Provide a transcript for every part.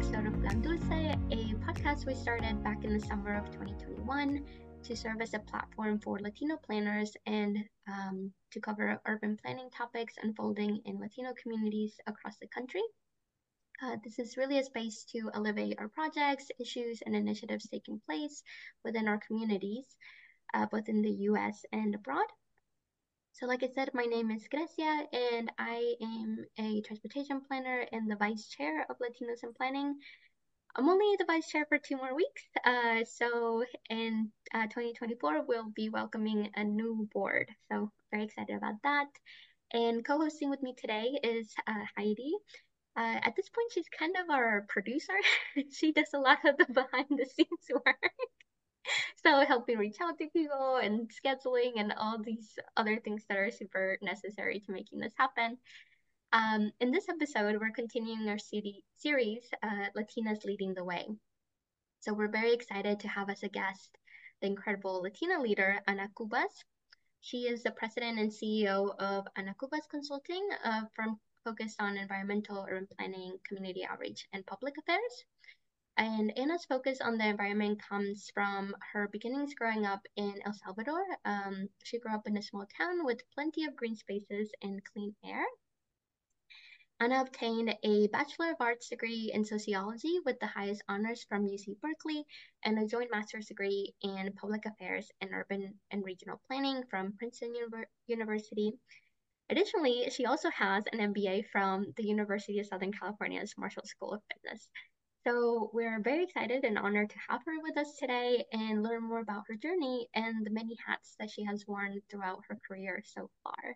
episode of Plan Dulce, a podcast we started back in the summer of 2021 to serve as a platform for Latino planners and to cover urban planning topics unfolding in Latino communities across the country. This is really a space to elevate our projects, issues, and initiatives taking place within our communities, both in the US and abroad. So, like I said, my name is Grecia, and I am a transportation planner and the vice chair of Latinos in Planning. I'm only the vice chair for 2 more weeks. So in 2024, we'll be welcoming a new board. So very excited about that. And co-hosting with me today is Heidi. At this point, she's kind of our producer. She does a lot of the behind the scenes work. So helping reach out to people and scheduling and all these other things that are super necessary to making this happen. In this episode, we're continuing our series, Latinas Leading the Way. So we're very excited to have as a guest the incredible Latina leader, Ana Cubas. She is the president and CEO of Ana Cubas Consulting, a firm focused on environmental, urban planning, community outreach, and public affairs. And Anna's focus on the environment comes from her beginnings growing up in El Salvador. She grew up in a small town with plenty of green spaces and clean air. Anna obtained a Bachelor of Arts degree in sociology with the highest honors from UC Berkeley and a joint master's degree in public affairs and urban and regional planning from Princeton University. Additionally, she also has an MBA from the University of Southern California's Marshall School of Business. So we're very excited and honored to have her with us today and learn more about her journey and the many hats that she has worn throughout her career so far.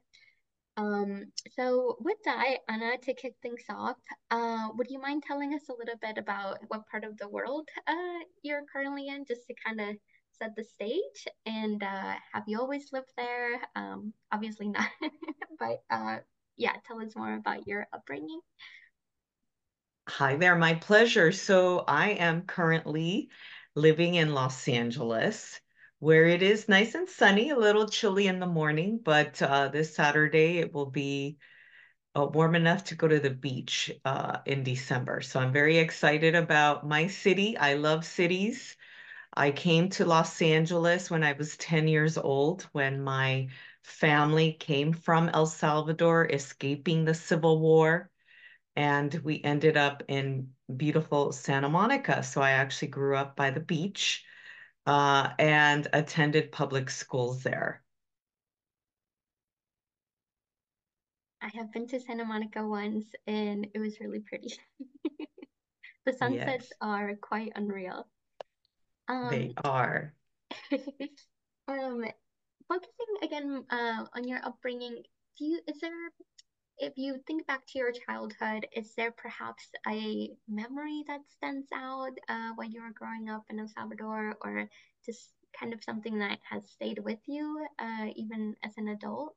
So with that, Anna, to kick things off, would you mind telling us a little bit about what part of the world you're currently in, just to kind of set the stage? And have you always lived there? Obviously not, but yeah, tell us more about your upbringing. Hi there, my pleasure. So I am currently living in Los Angeles, where it is nice and sunny, a little chilly in the morning, but this Saturday it will be warm enough to go to the beach in December. So I'm very excited about my city. I love cities. I came to Los Angeles when I was 10 years old, when my family came from El Salvador, escaping the Civil War, and we ended up in beautiful Santa Monica. So I actually grew up by the beach and attended public schools there. I have been to Santa Monica once, and it was really pretty. The sunsets Yes, are quite unreal. Um, they are. um, Focusing again on your upbringing, is there, if you think back to your childhood, is there perhaps a memory that stands out when you were growing up in El Salvador, or just kind of something that has stayed with you even as an adult?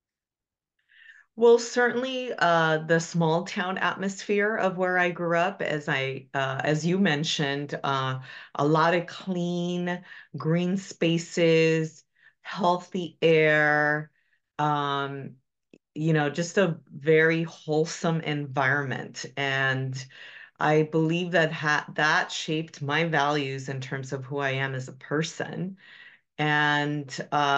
Well, certainly the small town atmosphere of where I grew up, as you mentioned, a lot of clean green spaces, healthy air, um, just a very wholesome environment. And I believe that shaped my values in terms of who I am as a person. And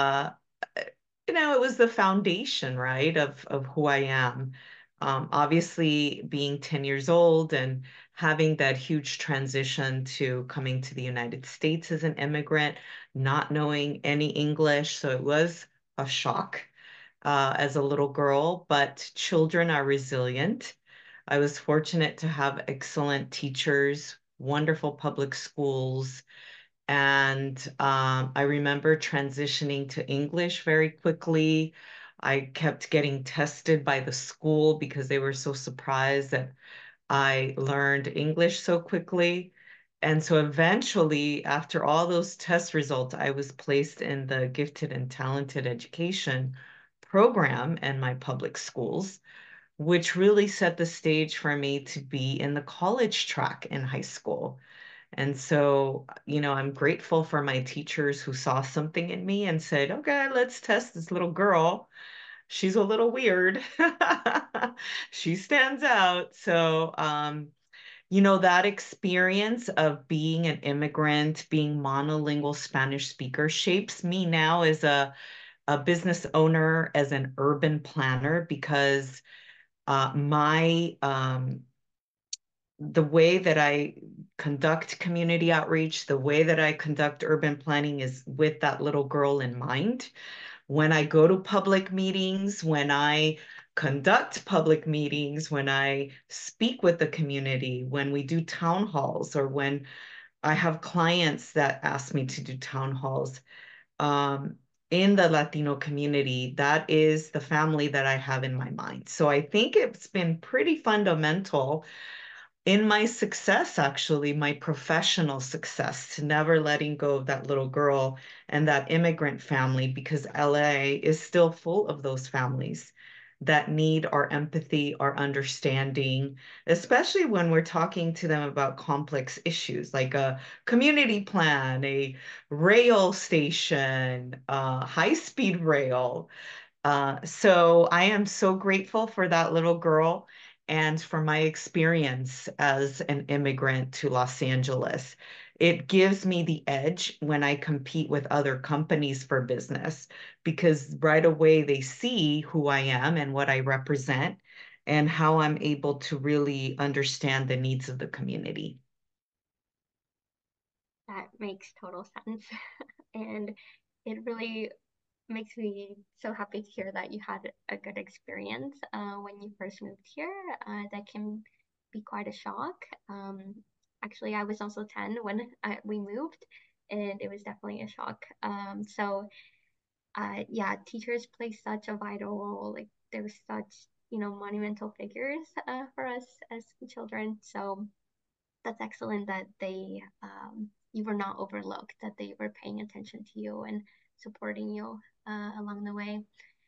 it was the foundation, right, of who I am. Obviously, being 10 years old and having that huge transition to coming to the United States as an immigrant, not knowing any English. So it was a shock as a little girl, but children are resilient. I was fortunate to have excellent teachers, wonderful public schools, and I remember transitioning to English very quickly. I kept getting tested by the school because they were so surprised that I learned English so quickly. And so eventually, after all those test results, I was placed in the gifted and talented education program in my public schools, which really set the stage for me to be in the college track in high school. And so, I'm grateful for my teachers who saw something in me and said, okay, let's test this little girl. She's a little weird. She stands out. So, that experience of being an immigrant, being monolingual Spanish speaker shapes me now as a business owner, as an urban planner, because my the way that I conduct community outreach, the way that I conduct urban planning is with that little girl in mind. When I go to public meetings, when I conduct public meetings, when I speak with the community, when we do town halls, or when I have clients that ask me to do town halls, um, in the Latino community, that is the family that I have in my mind. So I think it's been pretty fundamental in my success, actually, my professional success, to never letting go of that little girl and that immigrant family, because LA is still full of those families that need our empathy, our understanding, especially when we're talking to them about complex issues like a community plan, a rail station, high-speed rail. So I am so grateful for that little girl and for my experience as an immigrant to Los Angeles. It gives me the edge when I compete with other companies for business because right away they see who I am and what I represent and how I'm able to really understand the needs of the community. That makes total sense. And it really makes me so happy to hear that you had a good experience when you first moved here. That can be quite a shock. Actually, I was also 10 when we moved, and it was definitely a shock. Yeah, teachers play such a vital role. Like, they were such, monumental figures for us as children. So that's excellent that you were not overlooked, that they were paying attention to you and supporting you along the way.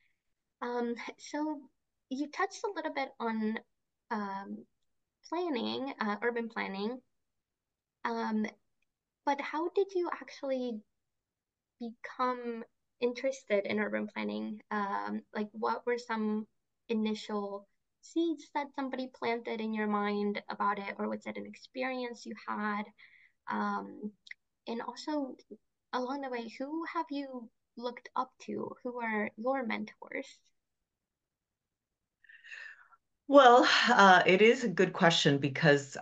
So you touched a little bit on um, planning, urban planning, um, but how did you actually become interested in urban planning? Like, what were some initial seeds that somebody planted in your mind about it, or was it an experience you had? Um, and also, along the way, who have you looked up to? Who are your mentors? Well, it is a good question because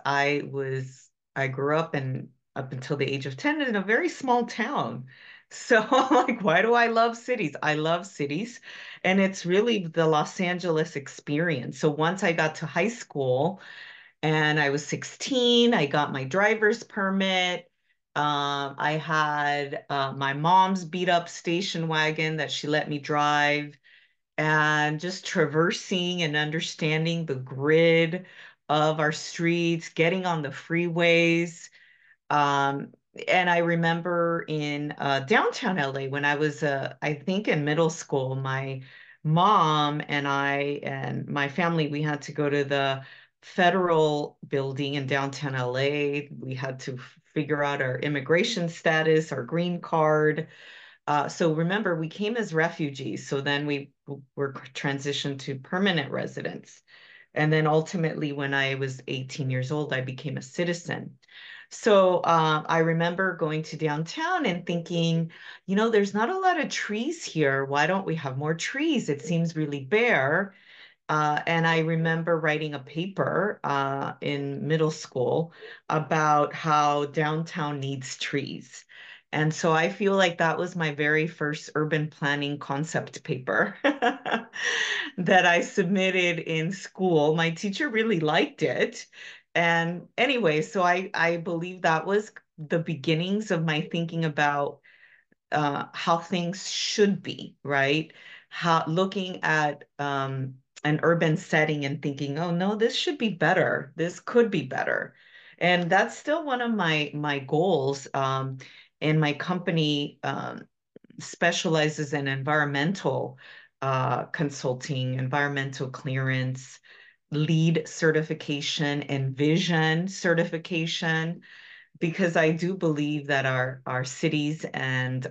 I grew up in up until the age of 10 in a very small town. So I'm like, why do I love cities? I love cities. And it's really the Los Angeles experience. So once I got to high school and I was 16, I got my driver's permit. I had my mom's beat up station wagon that she let me drive and just traversing and understanding the grid of our streets, getting on the freeways. Um, and I remember in downtown LA when I was, I think in middle school, my mom and I and my family, we had to go to the federal building in downtown LA. We had to figure out our immigration status, our green card. So remember, we came as refugees. So then we were transitioned to permanent residents. And then ultimately, when I was 18 years old, I became a citizen. So I remember going to downtown and thinking, there's not a lot of trees here. Why don't we have more trees? It seems really bare. And I remember writing a paper in middle school about how downtown needs trees. And so I feel like that was my very first urban planning concept paper that I submitted in school. My teacher really liked it. And anyway, so I believe that was the beginnings of my thinking about how things should be, right? How looking at an urban setting and thinking, oh no, this should be better. This could be better. And that's still one of my goals. And my company specializes in environmental consulting, environmental clearance, LEED certification, and vision certification because I do believe that our cities and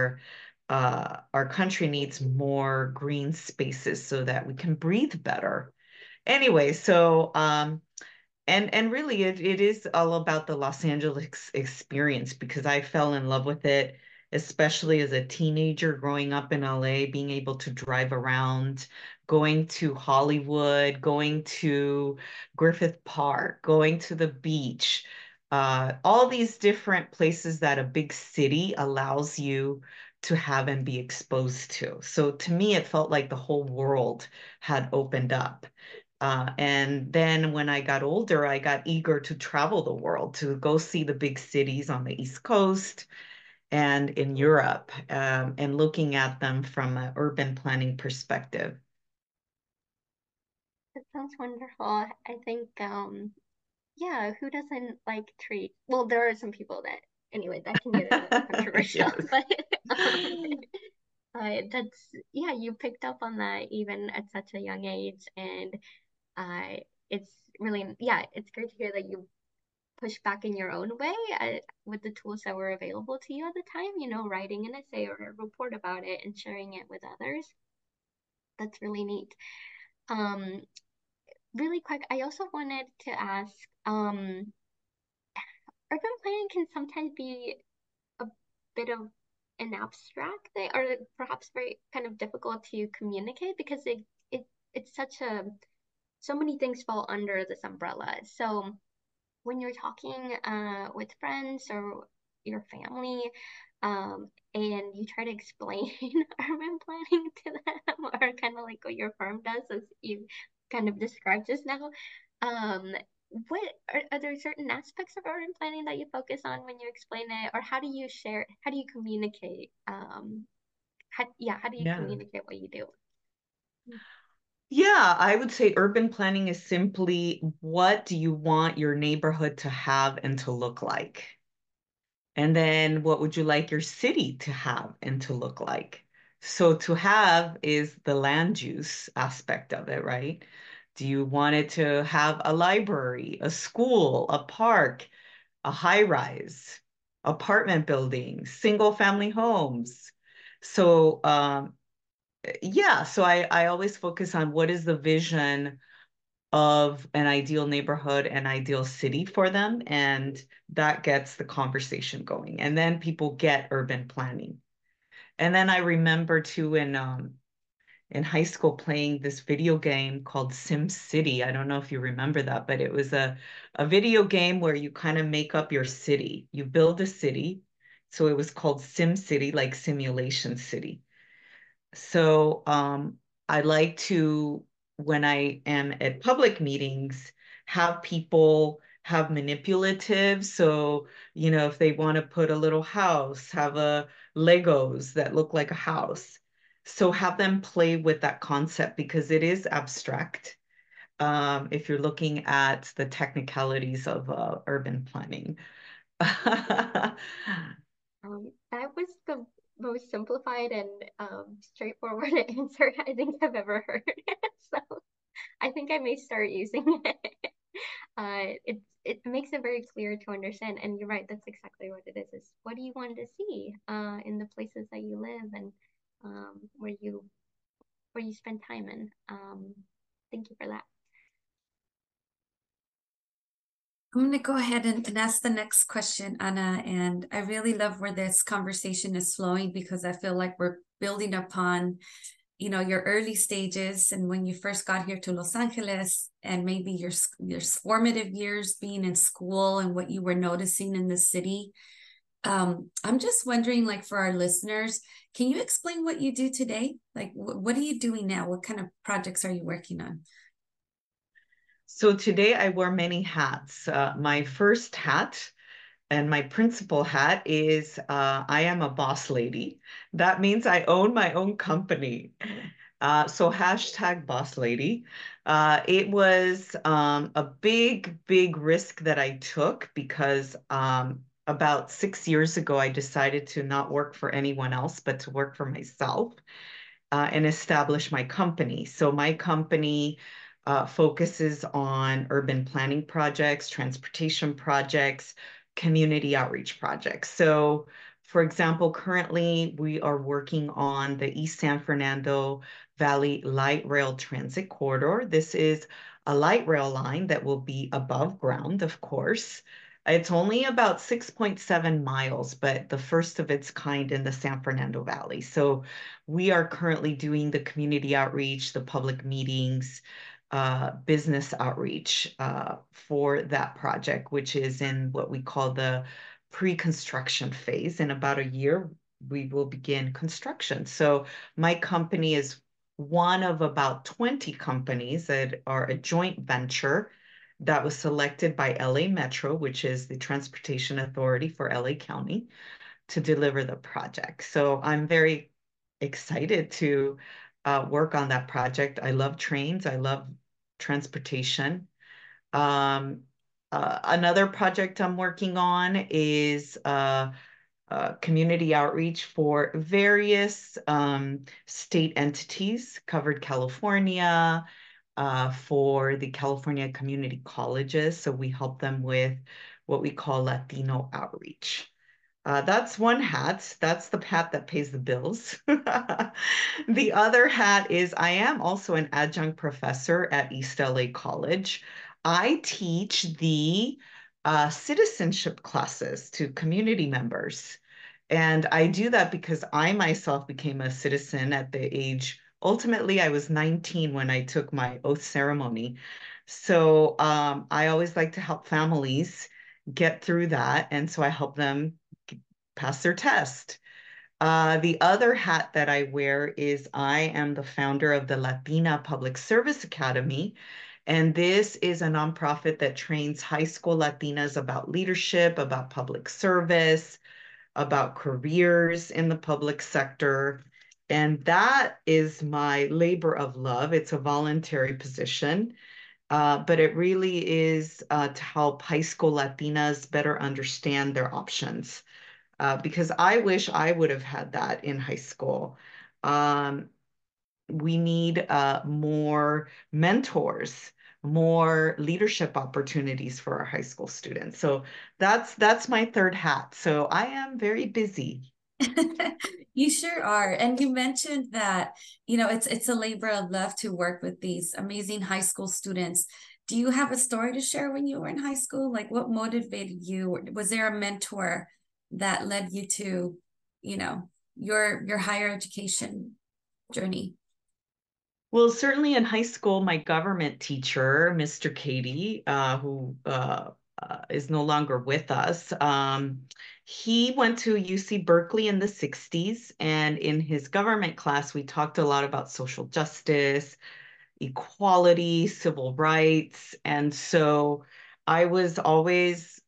our country needs more green spaces so that we can breathe better. Anyway, so And really it is all about the Los Angeles experience because I fell in love with it, especially as a teenager growing up in LA, being able to drive around, going to Hollywood, going to Griffith Park, going to the beach, all these different places that a big city allows you to have and be exposed to. So to me, it felt like the whole world had opened up. And then when I got older, I got eager to travel the world, to go see the big cities on the East Coast and in Europe, and looking at them from an urban planning perspective. That sounds wonderful. I think, yeah, who doesn't like treat? Well, there are some people that, anyway, that can get a little controversial, Yes. but that's, yeah, you picked up on that even at such a young age, and uh, it's really, yeah, it's great to hear that you push back in your own way with the tools that were available to you at the time, writing an essay or a report about it and sharing it with others. That's really neat. Um, Really quick, I also wanted to ask, urban planning can sometimes be a bit of an abstract thing, or perhaps very kind of difficult to communicate because it's such a so many things fall under this umbrella. So when you're talking with friends or your family, and you try to explain urban planning to them, or kind of like what your firm does, as you kind of described just now, um, what are there certain aspects of urban planning that you focus on when you explain it, or how do you share, how do you communicate, how do you Yeah. communicate what you do? Yeah, I would say urban planning is simply what do you want your neighborhood to have and to look like? And then what would you like your city to have and to look like? So to have is the land use aspect of it, right? Do you want it to have a library, a school, a park, a high rise, apartment buildings, single family homes? So yeah, so I always focus on what is the vision of an ideal neighborhood, an ideal city for them, and that gets the conversation going. And then people get urban planning. And then I remember too in high school playing this video game called Sim City. I don't know if you remember that, but it was a video game where you kind of make up your city. You build a city. So it was called Sim City, like Simulation City. So I like to, when I am at public meetings, have people have manipulative. So, if they want to put a little house, have a Legos that look like a house. So have them play with that concept because it is abstract. If you're looking at the technicalities of urban planning. That was the most simplified and straightforward answer I think I've ever heard. So I think I may start using it. It makes it very clear to understand, and you're right. That's exactly what it is. Is what do you want to see in the places that you live and where you spend time in. Thank you for that. I'm going to go ahead and ask the next question, Anna. And I really love where this conversation is flowing because I feel like we're building upon, your early stages and when you first got here to Los Angeles and maybe your formative years being in school and what you were noticing in the city. I'm just wondering, like for our listeners, can you explain what you do today? Like, what are you doing now? What kind of projects are you working on? So today I wear many hats. My first hat and my principal hat is I am a boss lady. That means I own my own company. So hashtag boss lady. It was a big, big risk that I took because about 6 years ago, I decided to not work for anyone else, but to work for myself and establish my company. So my company focuses on urban planning projects, transportation projects, community outreach projects. So, for example, currently we are working on the East San Fernando Valley Light Rail Transit Corridor. This is a light rail line that will be above ground, of course. It's only about 6.7 miles, but the first of its kind in the San Fernando Valley. So we are currently doing the community outreach, the public meetings, business outreach for that project, which is in what we call the pre-construction phase. In about a year, we will begin construction. So my company is one of about 20 companies that are a joint venture that was selected by LA Metro, which is the transportation authority for LA County, to deliver the project. So I'm very excited to work on that project. I love trains. I love transportation. Another project I'm working on is community outreach for various state entities, covered California, for the California community colleges. So we help them with what we call Latino outreach. That's one hat. That's the hat that pays the bills. The other hat is I am also an adjunct professor at East LA College. I teach the citizenship classes to community members. And I do that because I myself became a citizen at the age, ultimately, I was 19 when I took my oath ceremony. So I always like to help families get through that. And so I help them pass their test. The other hat that I wear is I am the founder of the Latina Public Service Academy. And this is a nonprofit that trains high school Latinas about leadership, about public service, about careers in the public sector. And that is my labor of love. It's a voluntary position, but it really is to help high school Latinas better understand their options. Because I wish I would have had that in high school. We need more mentors, more leadership opportunities for our high school students. So that's my third hat. So I am very busy. You sure are. And you mentioned that, it's a labor of love to work with these amazing high school students. Do you have a story to share when you were in high school? Like what motivated you? Was there a mentor that led you to, your higher education journey? Well, certainly in high school, my government teacher, Mr. Katie, who is no longer with us, he went to UC Berkeley in the 60s. And in his government class, we talked a lot about social justice, equality, civil rights. And so I was always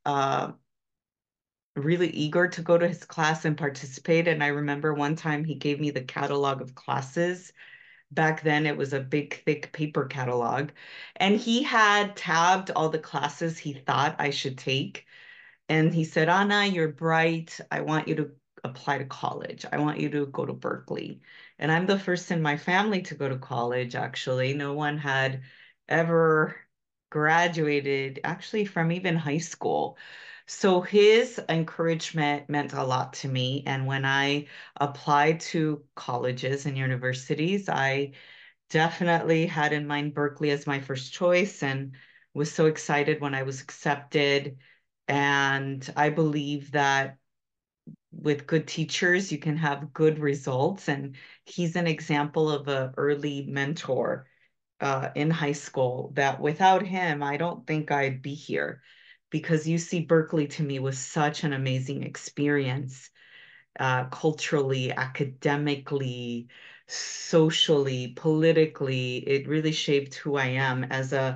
really eager to go to his class and participate. And I remember one time he gave me the catalog of classes. Back then, it was a big, thick paper catalog. And he had tabbed all the classes he thought I should take. And he said, Ana, you're bright. I want you to apply to college. I want you to go to Berkeley. And I'm the first in my family to go to college, actually. No one had ever graduated, actually, from even high school. So his encouragement meant a lot to me. And when I applied to colleges and universities, I definitely had in mind Berkeley as my first choice and was so excited when I was accepted. And I believe that with good teachers, you can have good results. And he's an example of an early mentor in high school that without him, I don't think I'd be here because UC Berkeley to me was such an amazing experience, culturally, academically, socially, politically. It really shaped who I am as a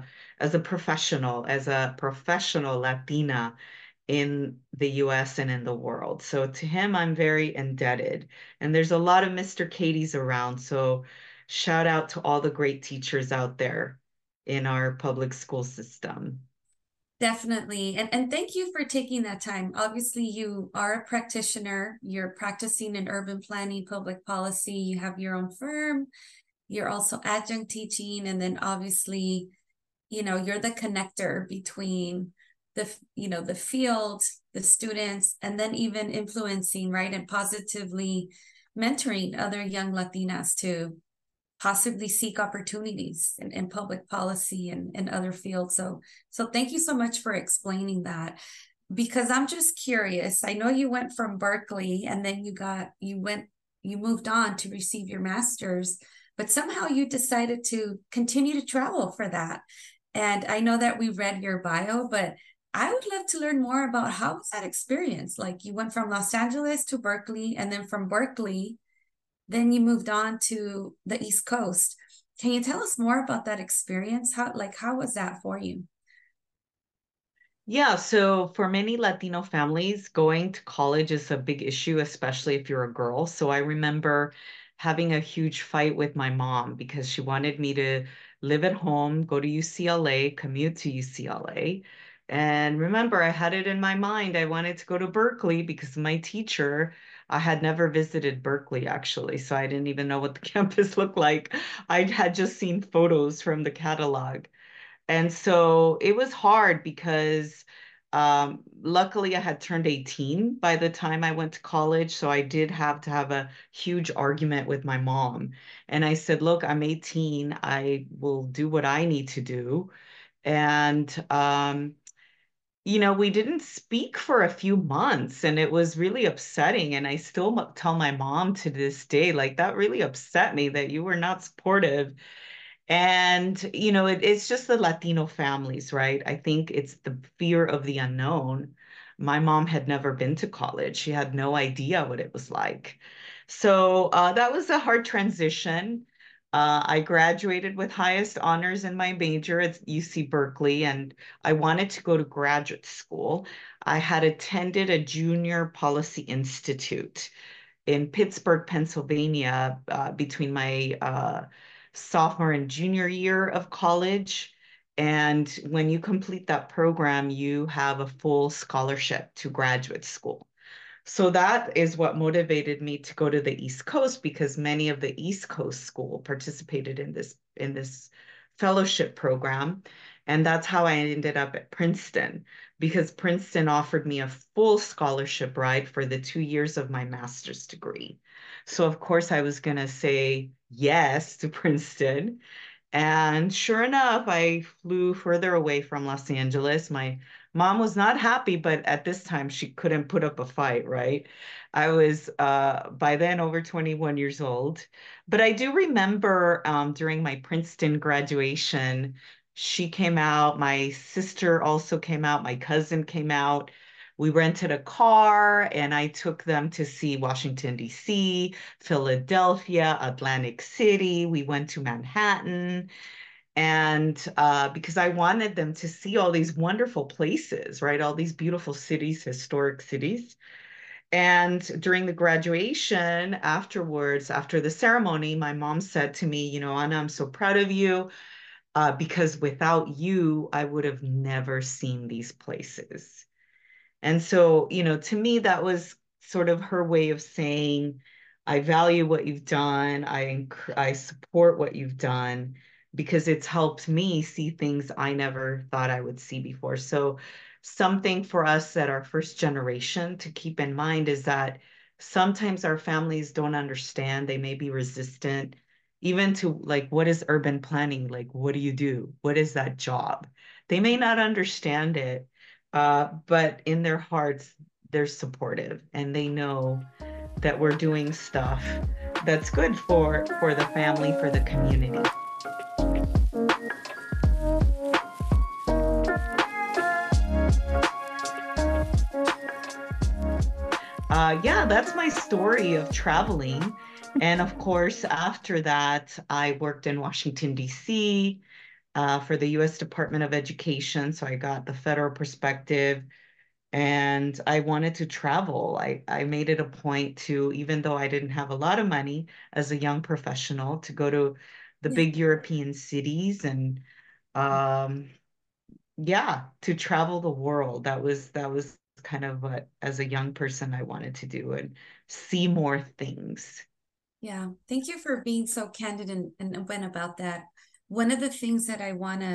professional Latina in the US and in the world. So to him, I'm very indebted. And there's a lot of Mr. Katie's around. So shout out to all the great teachers out there in our public school system. Definitely. And thank you for taking that time. Obviously, you are a practitioner. You're practicing in urban planning, public policy. You have your own firm. You're also adjunct teaching. And then obviously, you're the connector between the field, the students, and then even influencing, right, and positively mentoring other young Latinas to possibly seek opportunities in public policy and other fields. So thank you so much for explaining that, because I'm just curious. I know you went from Berkeley and then you moved on to receive your master's, but somehow you decided to continue to travel for that. And I know that we read your bio, but I would love to learn more about how was that experience? Like, you went from Los Angeles to Berkeley, and then from Berkeley, then you moved on to the East Coast. Can you tell us more about that experience? How was that for you? Yeah, so for many Latino families, going to college is a big issue, especially if you're a girl. So I remember having a huge fight with my mom because she wanted me to live at home, go to UCLA, commute to UCLA. And remember, I had it in my mind. I wanted to go to Berkeley because my teacher, I had never visited Berkeley actually, so I didn't even know what the campus looked like. I had just seen photos from the catalog. And so it was hard because luckily I had turned 18 by the time I went to college. So I did have to have a huge argument with my mom. And I said, look, I'm 18. I will do what I need to do. And, we didn't speak for a few months and it was really upsetting. And I still tell my mom to this day, like, that really upset me that you were not supportive. And, it's just the Latino families, right? I think it's the fear of the unknown. My mom had never been to college. She had no idea what it was like. So that was a hard transition. I graduated with highest honors in my major at UC Berkeley, and I wanted to go to graduate school. I had attended a junior policy institute in Pittsburgh, Pennsylvania, between my sophomore and junior year of college. And when you complete that program, you have a full scholarship to graduate school. So that is what motivated me to go to the East Coast because many of the East Coast school participated in this fellowship program. And that's how I ended up at Princeton because Princeton offered me a full scholarship ride for the 2 years of my master's degree. So of course I was going to say yes to Princeton. And sure enough, I flew further away from Los Angeles. My mom was not happy, but at this time she couldn't put up a fight, right? I was by then over 21 years old. But I do remember during my Princeton graduation, she came out, my sister also came out, my cousin came out. We rented a car and I took them to see Washington, D.C., Philadelphia, Atlantic City. We went to Manhattan. And because I wanted them to see all these wonderful places, right? All these beautiful cities, historic cities. And during the graduation, afterwards, after the ceremony, my mom said to me, Ana, I'm so proud of you because without you, I would have never seen these places. And so, to me, that was sort of her way of saying, I value what you've done. I support what you've done because it's helped me see things I never thought I would see before. So something for us that our first generation to keep in mind is that sometimes our families don't understand. They may be resistant, even to like, what is urban planning? Like, what do you do? What is that job? They may not understand it but in their hearts, they're supportive and they know that we're doing stuff that's good for the family, for the community. Yeah, that's my story of traveling. And of course, after that, I worked in Washington, D.C. For the U.S. Department of Education. So I got the federal perspective and I wanted to travel. I made it a point to, even though I didn't have a lot of money as a young professional, to go to the Yeah. big European cities and yeah, to travel the world. That was kind of what, as a young person, I wanted to do and see more things. Yeah, thank you for being so candid and open about that. One of the things that I want to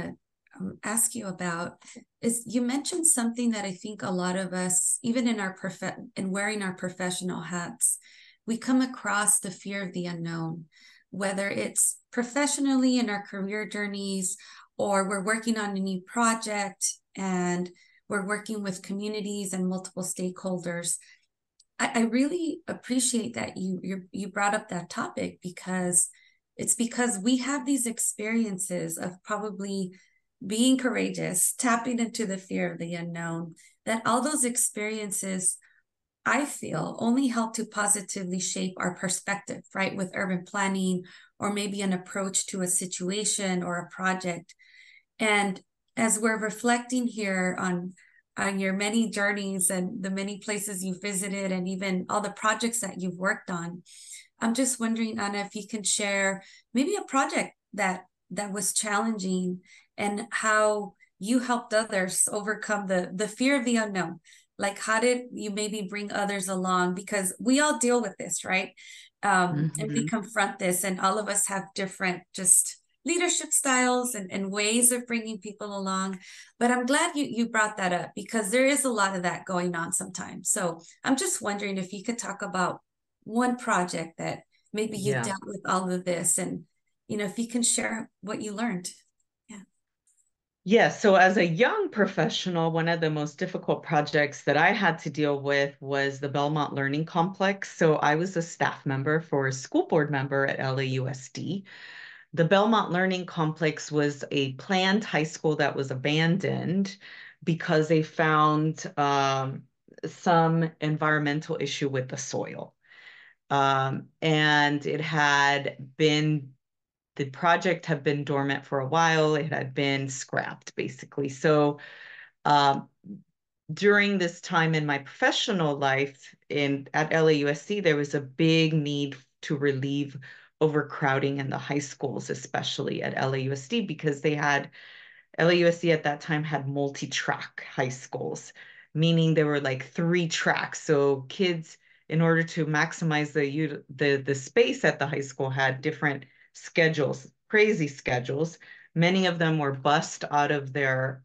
ask you about is you mentioned something that I think a lot of us, even in our in wearing our professional hats, we come across the fear of the unknown, whether it's professionally in our career journeys or we're working on a new project and we're working with communities and multiple stakeholders. I really appreciate that you brought up that topic because it's because we have these experiences of probably being courageous, tapping into the fear of the unknown, that all those experiences, I feel, only help to positively shape our perspective, right? With urban planning or maybe an approach to a situation or a project. And as we're reflecting here on your many journeys and the many places you've visited and even all the projects that you've worked on, I'm just wondering, Anna, if you can share maybe a project that was challenging and how you helped others overcome the fear of the unknown. Like, how did you maybe bring others along? Because we all deal with this, right? And we confront this, and all of us have different just leadership styles and ways of bringing people along. But I'm glad you brought that up because there is a lot of that going on sometimes. So I'm just wondering if you could talk about one project that maybe you dealt with all of this, and if you can share what you learned. Yeah, so as a young professional, one of the most difficult projects that I had to deal with was the Belmont Learning Complex. So I was a staff member for a school board member at LAUSD. The Belmont Learning Complex was a planned high school that was abandoned because they found some environmental issue with the soil. And it had been the project had been dormant for a while. It had been scrapped, basically. So during this time in my professional life at LAUSD, there was a big need to relieve overcrowding in the high schools, especially at LAUSD, because LAUSD at that time had multi-track high schools, meaning there were like 3 tracks. So kids, in order to maximize the space at the high school, had different schedules, crazy schedules. Many of them were bussed out of their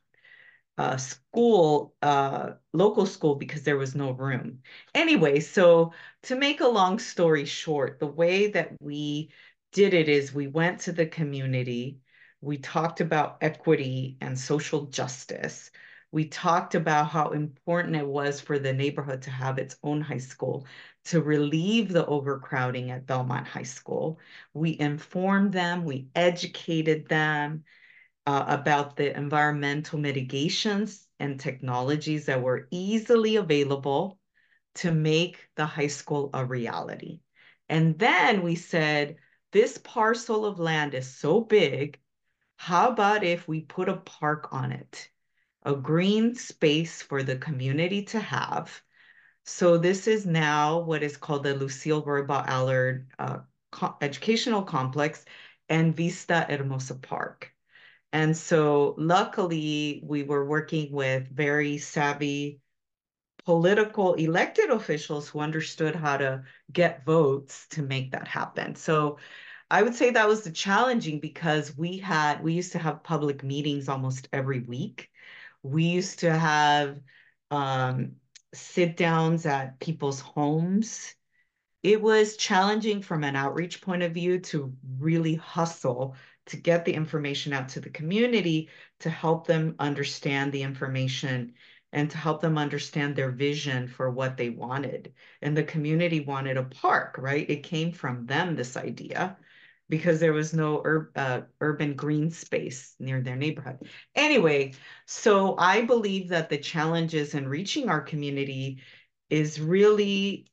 local school because there was no room. Anyway, so to make a long story short, the way that we did it is we went to the community, we talked about equity and social justice. We talked about how important it was for the neighborhood to have its own high school to relieve the overcrowding at Belmont High School. We informed them, we educated them about the environmental mitigations and technologies that were easily available to make the high school a reality. And then we said, this parcel of land is so big, how about if we put a park on it, a green space for the community to have? So this is now what is called the Lucille Roybal Allard Educational Complex and Vista Hermosa Park. And so luckily, we were working with very savvy political elected officials who understood how to get votes to make that happen. So I would say that was the challenging because we used to have public meetings almost every week. We used to have sit downs at people's homes. It was challenging from an outreach point of view to really hustle to get the information out to the community to help them understand the information and to help them understand their vision for what they wanted. And the community wanted a park, right? It came from them, this idea, because there was no urban green space near their neighborhood. Anyway, so I believe that the challenges in reaching our community is really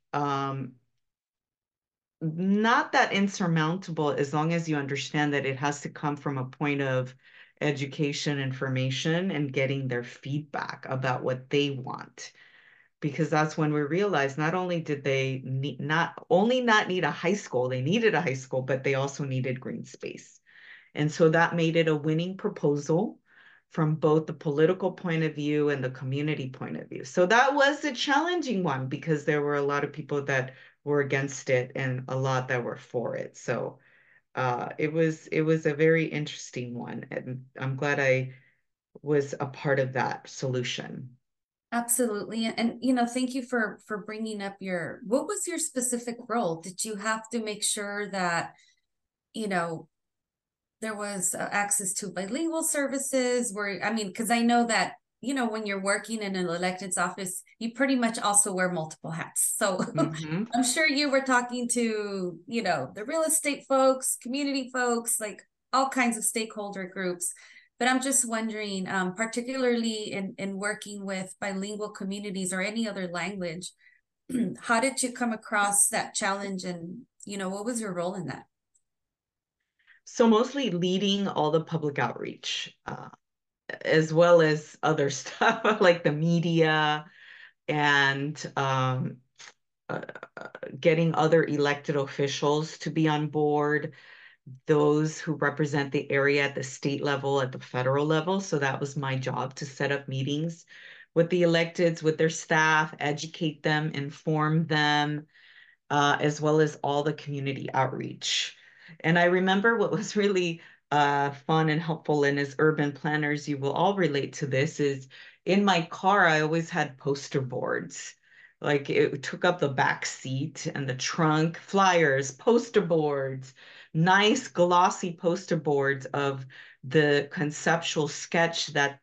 not that insurmountable as long as you understand that it has to come from a point of education, information, and getting their feedback about what they want. Because that's when we realized not only did they not need a high school, they needed a high school, but they also needed green space. And so that made it a winning proposal from both the political point of view and the community point of view. So that was a challenging one because there were a lot of people that were against it and a lot that were for it. So It was a very interesting one, and I'm glad I was a part of that solution. Absolutely. And thank you for bringing up what was your specific role? Did you have to make sure that, you know, there was access to bilingual services where, I mean, because I know that, when you're working in an elected's office, you pretty much also wear multiple hats. So Mm-hmm. I'm sure you were talking to, the real estate folks, community folks, like all kinds of stakeholder groups. But I'm just wondering, particularly in working with bilingual communities or any other language, how did you come across that challenge and, what was your role in that? So mostly leading all the public outreach, as well as other stuff like the media and uh, getting other elected officials to be on board, those who represent the area at the state level, at the federal level. So that was my job, to set up meetings with the electeds, with their staff, educate them, inform them, as well as all the community outreach. And I remember what was really fun and helpful, and as urban planners, you will all relate to this, is in my car, I always had poster boards. Like it took up the back seat and the trunk, flyers, poster boards, nice glossy poster boards of the conceptual sketch that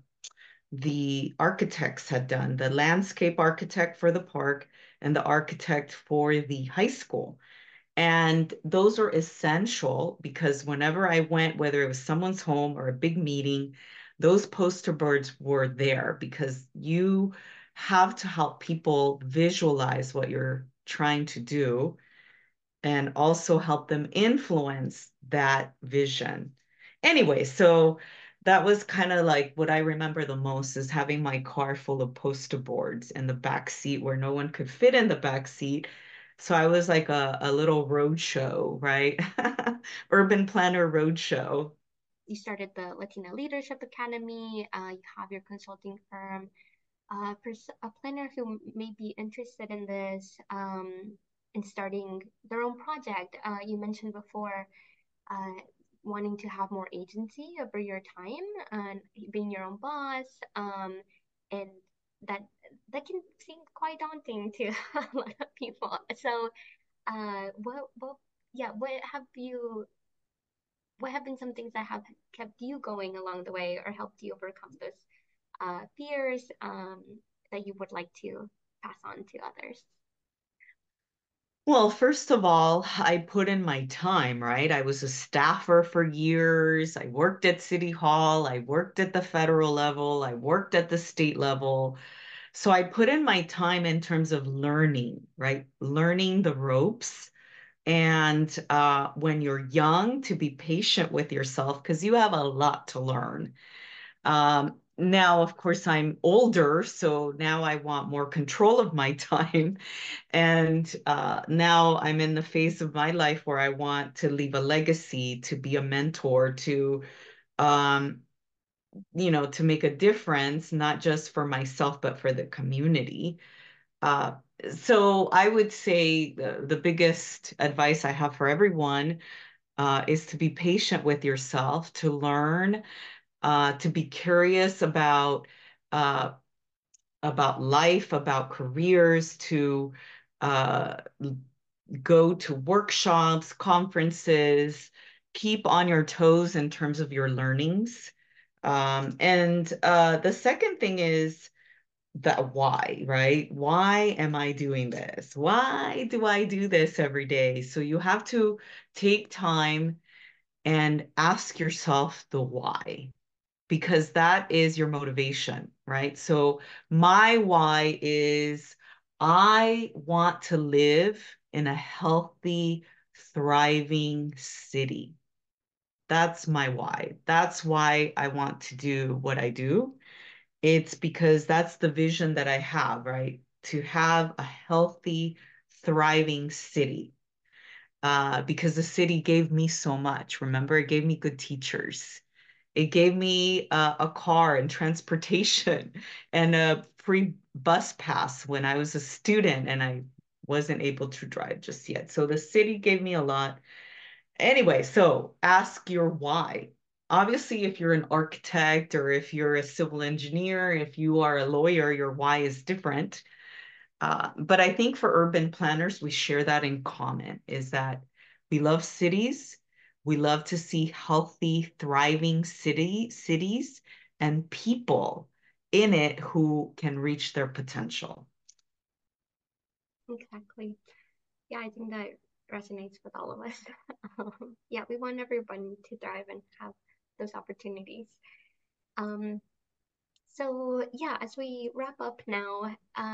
the architects had done, the landscape architect for the park and the architect for the high school. And those are essential because whenever I went, whether it was someone's home or a big meeting, those poster boards were there because you have to help people visualize what you're trying to do and also help them influence that vision. Anyway, so that was kind of like what I remember the most, is having my car full of poster boards in the back seat where no one could fit in the back seat. So I was like a little road show, right? Urban planner road show. You started the Latina Leadership Academy, you have your consulting firm. For a planner who may be interested in this, in starting their own project, you mentioned before uh, wanting to have more agency over your time and being your own boss, and that that can seem quite daunting to a lot of people. So, what, yeah, what have been some things that have kept you going along the way or helped you overcome those fears, that you would like to pass on to others? Well, first of all, I put in my time, right? I was a staffer for years. I worked at City Hall. I worked at the federal level. I worked at the state level. So I put in my time in terms of learning, right? Learning the ropes. And when you're young, to be patient with yourself because you have a lot to learn. Now, of course, I'm older, so now I want more control of my time. And now I'm in the phase of my life where I want to leave a legacy, to be a mentor, um, to make a difference, not just for myself, but for the community. Uh, so I would say the biggest advice I have for everyone is to be patient with yourself, to learn, to be curious uh, about life, about careers, to uh, go to workshops, conferences, keep on your toes in terms of your learnings. And the second thing is that why, right? Why am I doing this? Why do I do this every day? So you have to take time and ask yourself the why, because that is your motivation, right? So my why is I want to live in a healthy, thriving city. That's my why. That's why I want to do what I do. It's because that's the vision that I have, right? To have a healthy, thriving city. Because the city gave me so much. Remember, it gave me good teachers. It gave me a car and transportation and a free bus pass when I was a student and I wasn't able to drive just yet. So the city gave me a lot. Anyway, so ask your why. Obviously, if you're an architect or if you're a civil engineer, if you are a lawyer, your why is different. But I think for urban planners, we share that in common, is that we love cities. We love to see healthy, thriving cities and people in it who can reach their potential. Exactly. Yeah, I think that resonates with all of us. Yeah, we want everyone to thrive and have those opportunities. Um, so yeah, as we wrap up now,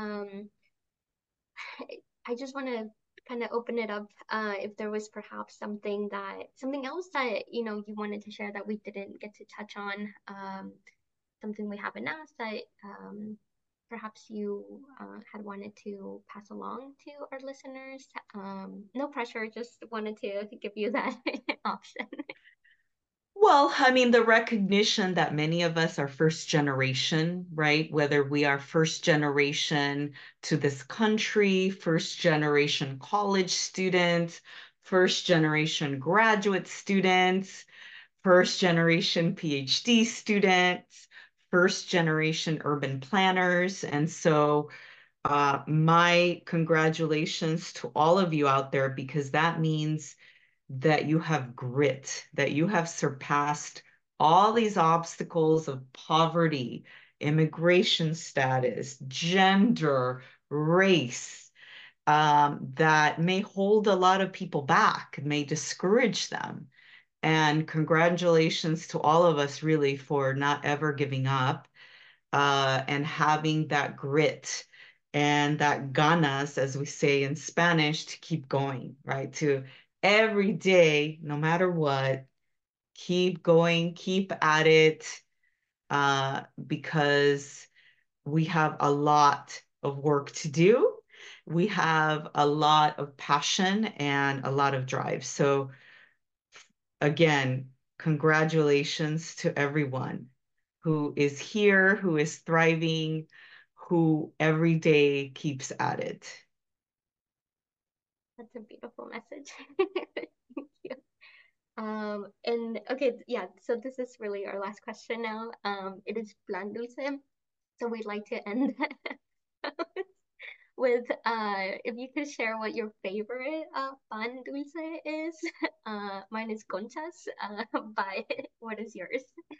I just want to kind of open it up. If there was perhaps something else that you wanted to share that we didn't get to touch on, something we haven't asked that perhaps you had wanted to pass along to our listeners. No pressure, just wanted to give you that option. Well, I mean, the recognition that many of us are first generation, right? Whether we are first generation to this country, first generation college students, first generation graduate students, first generation PhD students, first generation urban planners. And so, my congratulations to all of you out there, because that means that you have grit, that you have surpassed all these obstacles of poverty, immigration status, gender, race, that may hold a lot of people back, may discourage them. And congratulations to all of us, really, for not ever giving up, and having that grit and that ganas, as we say in Spanish, to keep going, right? To every day, no matter what, keep going, keep at it, because we have a lot of work to do. We have a lot of passion and a lot of drive. So, again, congratulations to everyone who is here, who is thriving, who every day keeps at it. That's a beautiful message. Thank you. And okay, yeah, so this is really our last question now. It is plan dulce. So we'd like to end with if you could share what your favorite pan dulce is. Mine is conchas. But what is yours?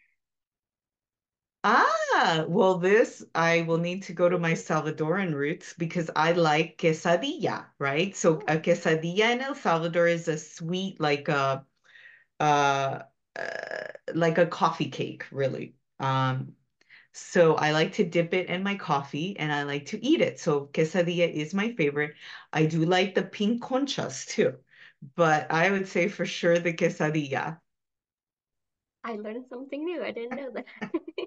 Well, this I will need to go to my Salvadoran roots because I like quesadilla, right? So a quesadilla in El Salvador is a sweet, uh, like a coffee cake, really. So I like to dip it in my coffee and I like to eat it. So quesadilla is my favorite. I do like the pink conchas too, but I would say for sure the quesadilla. I learned something new. I didn't know that.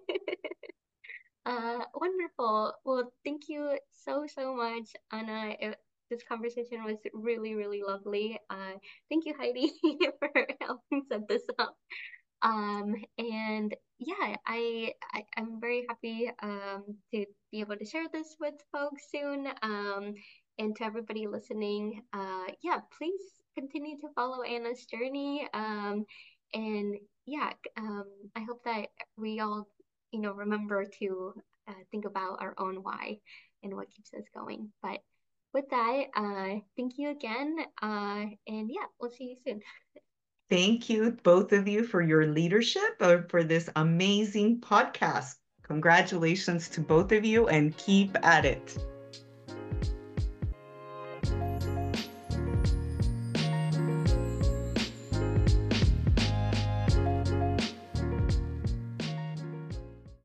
Wonderful. Well, thank you so much, Anna. This conversation was really, really lovely. Thank you, Heidi, for helping set this up. And yeah, I'm very happy to be able to share this with folks soon. And to everybody listening, yeah, please continue to follow Anna's journey. And yeah, I hope that we all, remember to think about our own why and what keeps us going. But with that, thank you again. And yeah, we'll see you soon. Thank you, both of you, for your leadership, for this amazing podcast. Congratulations to both of you and keep at it.